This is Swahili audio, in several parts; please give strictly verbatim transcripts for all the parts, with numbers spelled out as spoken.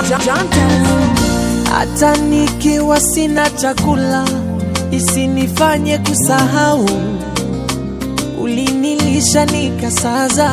Hata nikiwa sina chakula isinifanye kusahau, ulinilisha nikasaza.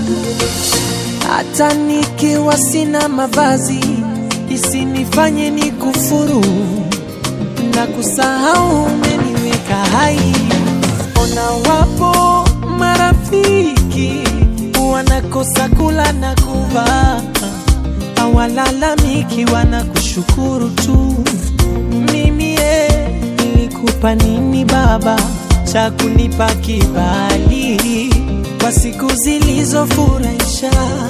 Hata nikiwa sina mavazi isinifanye nikufuru na kusahau, umeniweka hai. Ona wapo marafiki wanakosa kula na kuvaa, hawalalamiki wanakushukuru tu. Mimi eh, nilikupa nini baba cha kunipa kibali kwa siku zilizofurahisha?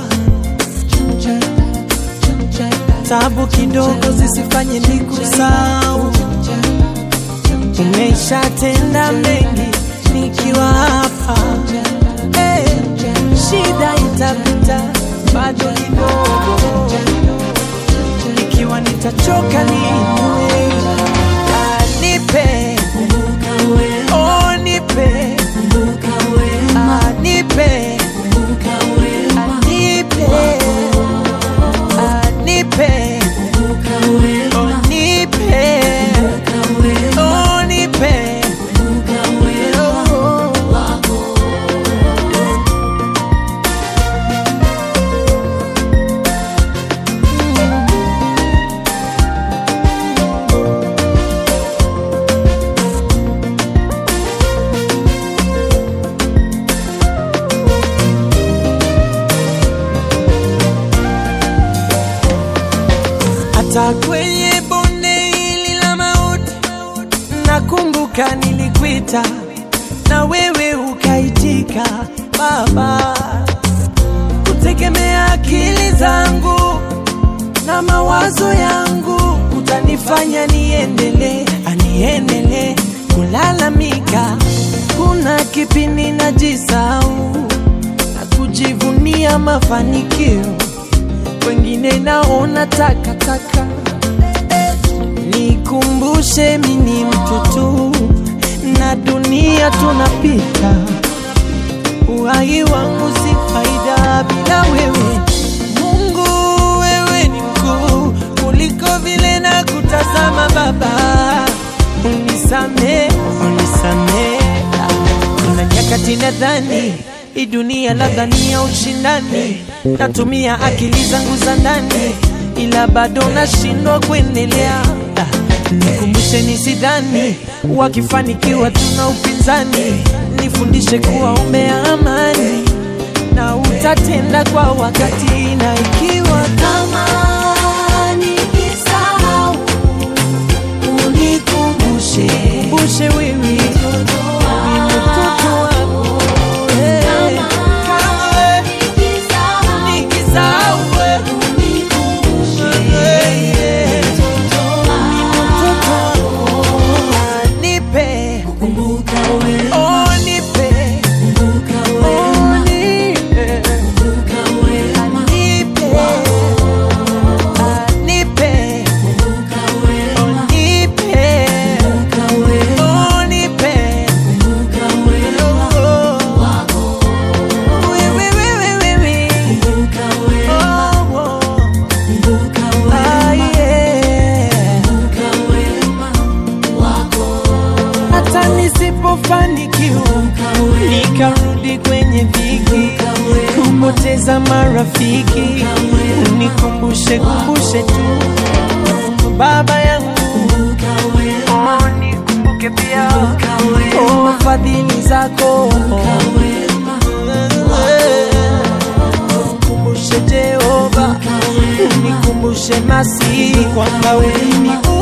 Tabu kidogo zisifanye nikusahau, umeshatenda mengi nikiwa hapa. Hey, shida itapita bado kidogo, ikiwa nitachoka niwe nipe, oh nipe, ah nipe, ah nipe, ah nipe, oh nipe, oh nipe. Hata kwenye bonde hili la mauti nakumbuka nilikuita na wewe ukaitika baba. Kutegemea akili zangu na mawazo yangu utanifanya niendelee, aniendelee kulalamika. Kuna kipindi najisahau na kujivunia mafanikio, wengine naona takataka. Nikumbushe mimi mtu tu na dunia tunapita, uhai wangu si faida bila wewe. Mungu wewe ni mkuu kuliko vile na kutazama baba, unisame, unisame. Kuna nyakati nadhani hii dunia labda ni ya ushindani, natumia akili zangu za ndani ila bado nashindwa kuendelea. Nikumbushe nisidhani wakifanikiwa tuna upinzani, nifundishe kuwa umbea amani na utatenda kwa wakati. Na ikiwa kama nikisahau unikumbushe, kumbushe wewe nikarudi kwenye dhiki, kupoteza marafiki, unikumbushe, kumbushe tu baba yangu, oh nikumbuke pia, oh fadhili zako, kumbushe Jehova, unikumbushe masihi kwamba wewe ni